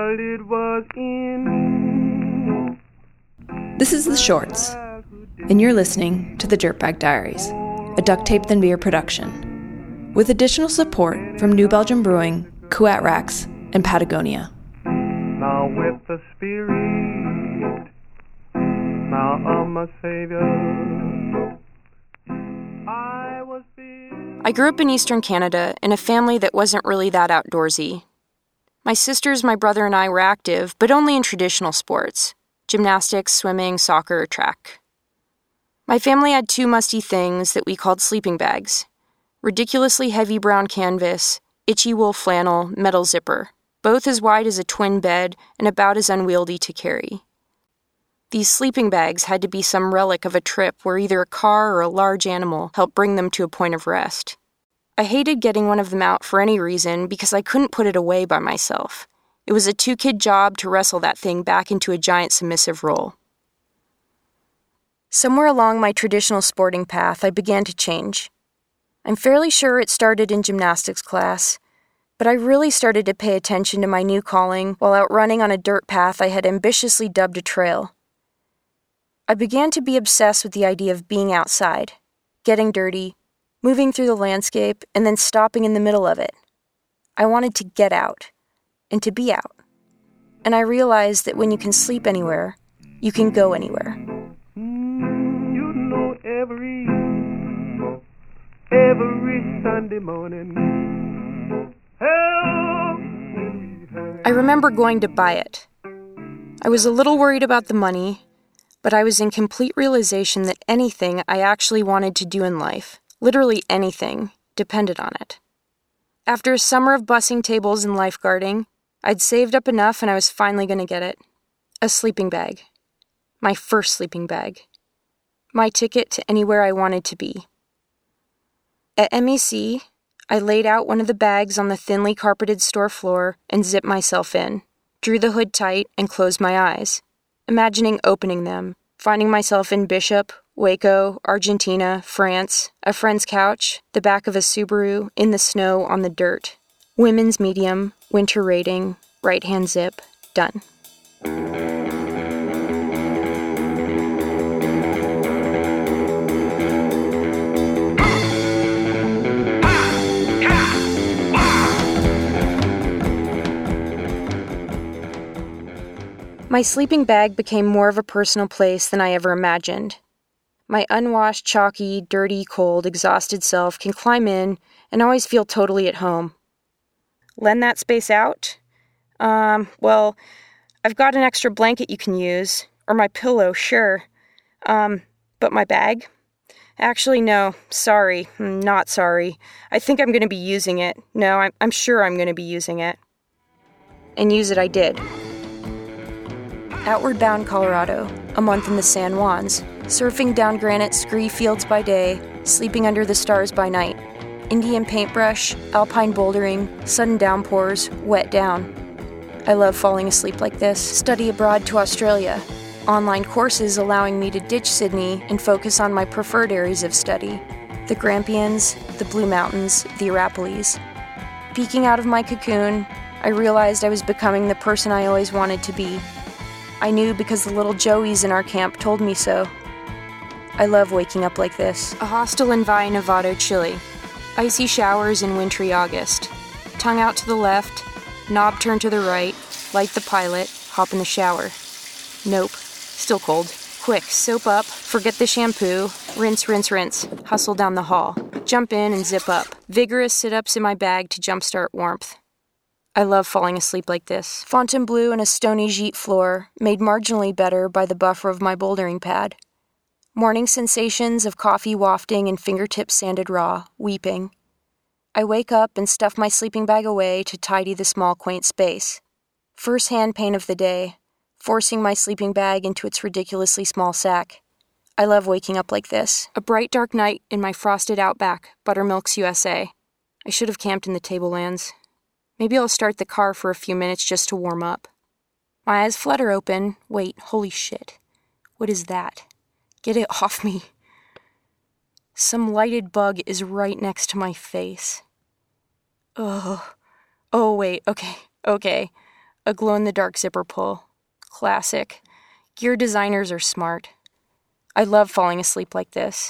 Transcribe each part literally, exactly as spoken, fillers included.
world it was in. This is The Shorts, and you're listening to The Dirtbag Diaries, a Duct Tape Then Beer production, with additional support from New Belgium Brewing, Kuat Rax, and Patagonia. Now with the Spirit, now I'm a Savior. I was filled. I grew up in Eastern Canada in a family that wasn't really that outdoorsy. My sisters, my brother, and I were active, but only in traditional sports: gymnastics, swimming, soccer, track. My family had two musty things that we called sleeping bags: ridiculously heavy brown canvas, itchy wool flannel, metal zipper, both as wide as a twin bed and about as unwieldy to carry. These sleeping bags had to be some relic of a trip where either a car or a large animal helped bring them to a point of rest. I hated getting one of them out for any reason because I couldn't put it away by myself. It was a two-kid job to wrestle that thing back into a giant submissive role. Somewhere along my traditional sporting path, I began to change. I'm fairly sure it started in gymnastics class, but I really started to pay attention to my new calling while out running on a dirt path I had ambitiously dubbed a trail. I began to be obsessed with the idea of being outside, getting dirty, moving through the landscape, and then stopping in the middle of it. I wanted to get out, and to be out. And I realized that when you can sleep anywhere, you can go anywhere. Mm, you know every, every Sunday morning. Help me. I remember going to buy it. I was a little worried about the money, but I was in complete realization that anything I actually wanted to do in life, literally anything, depended on it. After a summer of bussing tables and lifeguarding, I'd saved up enough and I was finally going to get it. A sleeping bag. My first sleeping bag. My ticket to anywhere I wanted to be. At M E C, I laid out one of the bags on the thinly carpeted store floor and zipped myself in, drew the hood tight, and closed my eyes, imagining opening them, finding myself in Bishop, Waco, Argentina, France, a friend's couch, the back of a Subaru, in the snow, on the dirt. Women's medium, winter rating, right-hand zip, done. My sleeping bag became more of a personal place than I ever imagined. My unwashed, chalky, dirty, cold, exhausted self can climb in and always feel totally at home. Lend that space out? Um, well, I've got an extra blanket you can use, or my pillow, sure. Um, but my bag? Actually, no, sorry, not sorry. I think I'm going to be using it. No, I'm, I'm sure I'm going to be using it. And use it I did. Outward bound Colorado, a month in the San Juans, surfing down granite scree fields by day, sleeping under the stars by night. Indian paintbrush, alpine bouldering, sudden downpours, wet down. I love falling asleep like this. Study abroad to Australia. Online courses allowing me to ditch Sydney and focus on my preferred areas of study. The Grampians, the Blue Mountains, the Arapalis. Peeking out of my cocoon, I realized I was becoming the person I always wanted to be. I knew because the little Joeys in our camp told me so. I love waking up like this. A hostel in Valle Nevado, Chile. Icy showers in wintry August. Tongue out to the left, knob turned to the right, light the pilot, hop in the shower. Nope, still cold. Quick, soap up, forget the shampoo, rinse, rinse, rinse, hustle down the hall. Jump in and zip up. Vigorous sit-ups in my bag to jumpstart warmth. I love falling asleep like this. Fontainebleau and a stony Gite floor, made marginally better by the buffer of my bouldering pad. Morning sensations of coffee wafting and fingertips sanded raw, weeping. I wake up and stuff my sleeping bag away to tidy the small, quaint space. First-hand pain of the day, forcing my sleeping bag into its ridiculously small sack. I love waking up like this. A bright, dark night in my frosted outback, Buttermilks, U S A. I should have camped in the tablelands. Maybe I'll start the car for a few minutes just to warm up. My eyes flutter open. Wait, holy shit. What is that? Get it off me. Some lighted bug is right next to my face. Ugh. Oh, wait, okay, okay. a glow-in-the-dark zipper pull. Classic. Gear designers are smart. I love falling asleep like this.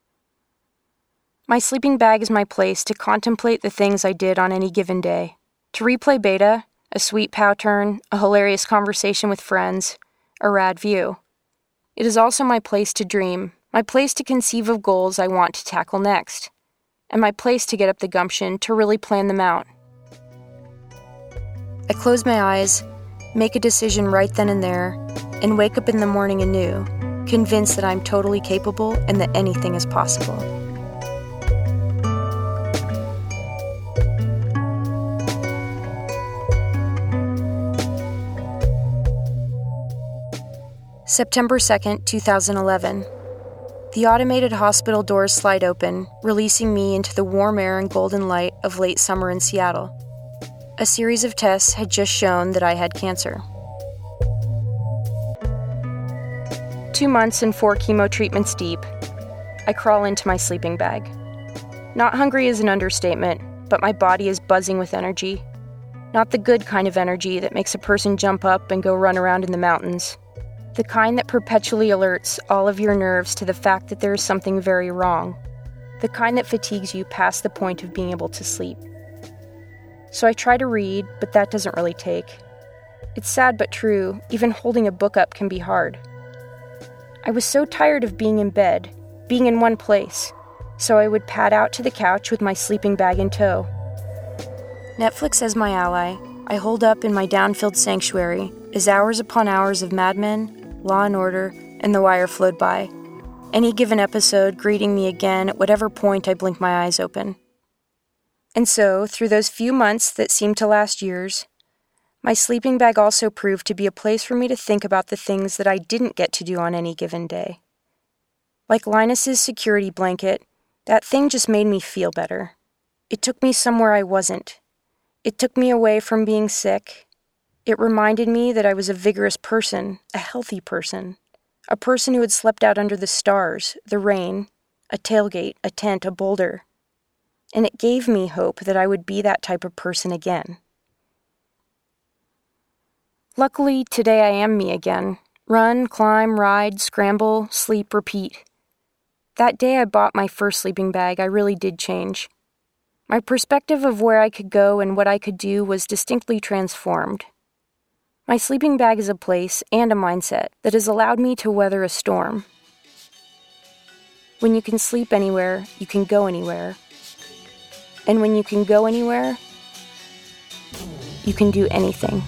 My sleeping bag is my place to contemplate the things I did on any given day. To replay beta, a sweet pow turn, a hilarious conversation with friends, a rad view. It is also my place to dream, my place to conceive of goals I want to tackle next, and my place to get up the gumption to really plan them out. I close my eyes, make a decision right then and there, and wake up in the morning anew, convinced that I'm totally capable and that anything is possible. September second, twenty eleven. The automated hospital doors slide open, releasing me into the warm air and golden light of late summer in Seattle. A series of tests had just shown that I had cancer. Two months and four chemo treatments deep, I crawl into my sleeping bag. Not hungry is an understatement, but my body is buzzing with energy. Not the good kind of energy that makes a person jump up and go run around in the mountains. The kind that perpetually alerts all of your nerves to the fact that there is something very wrong. The kind that fatigues you past the point of being able to sleep. So I try to read, but that doesn't really take. It's sad but true, even holding a book up can be hard. I was so tired of being in bed, being in one place, so I would pad out to the couch with my sleeping bag in tow. Netflix as my ally, I holed up in my down-filled sanctuary as hours upon hours of Mad Men, Law and Order, and The Wire flowed by, any given episode greeting me again at whatever point I blink my eyes open. And so, through those few months that seemed to last years, my sleeping bag also proved to be a place for me to think about the things that I didn't get to do on any given day. Like Linus's security blanket, that thing just made me feel better. It took me somewhere I wasn't. It took me away from being sick. It reminded me that I was a vigorous person, a healthy person, a person who had slept out under the stars, the rain, a tailgate, a tent, a boulder. And it gave me hope that I would be that type of person again. Luckily, today I am me again. Run, climb, ride, scramble, sleep, repeat. That day I bought my first sleeping bag, I really did change. My perspective of where I could go and what I could do was distinctly transformed. My sleeping bag is a place and a mindset that has allowed me to weather a storm. When you can sleep anywhere, you can go anywhere. And when you can go anywhere, you can do anything.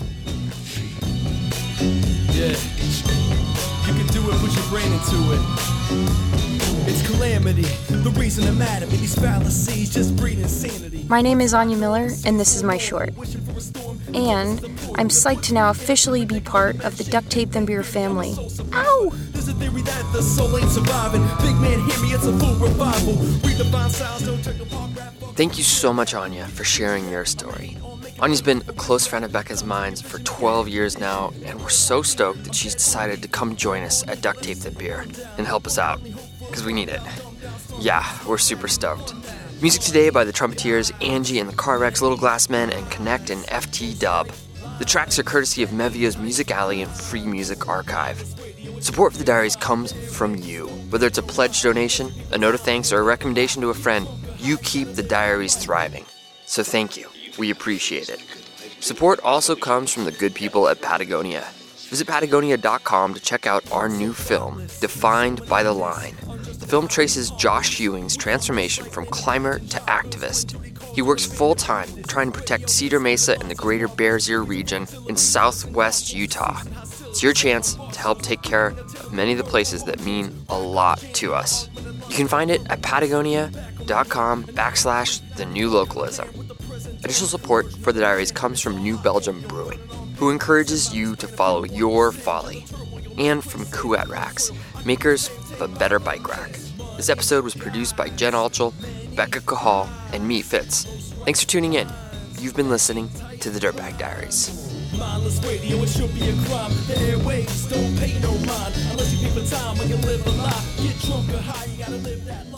Yeah, you can do it, put your brain into it. It's calamity, the reason I'm mad at me, these fallacies just breed insanity. My name is Anya Miller, and this is my short. And I'm psyched to now officially be part of the Duct Tape Then Beer family. Ow! There's a theory that the soul ain't surviving. Big man, hear me, it's a full revival. Redefine sounds, don't take apart rap. Thank you so much, Anya, for sharing your story. Anya's been a close friend of Becca's Minds for twelve years now, and we're so stoked that she's decided to come join us at Duct Tape Then Beer and help us out, because we need it. Yeah, we're super stoked. Music today by the Trumpeteers, Angie and the Car Wrecks, Little Glass Men, and Connect and F T Dub. The tracks are courtesy of Mevio's Music Alley and Free Music Archive. Support for the Diaries comes from you. Whether it's a pledge donation, a note of thanks, or a recommendation to a friend, you keep the Diaries thriving. So thank you. We appreciate it. Support also comes from the good people at Patagonia. Visit Patagonia dot com to check out our new film, Defined by the Line. The film traces Josh Ewing's transformation from climber to activist. He works full-time trying to protect Cedar Mesa and the greater Bears Ear region in southwest Utah. It's your chance to help take care of many of the places that mean a lot to us. You can find it at Patagonia dot com backslash the new localism. Additional support for the Diaries comes from New Belgium Brewing, who encourages you to follow your folly, and from Kuat Racks, makers of a better bike rack. This episode was produced by Jen Altschul, Becca Cahal, and me, Fitz. Thanks for tuning in. You've been listening to the Dirtbag Diaries. Mindless radio, it should be a crime. The airwaves don't pay no mind unless you give it time when you live a lie. Get drunk or high, you gotta live that life.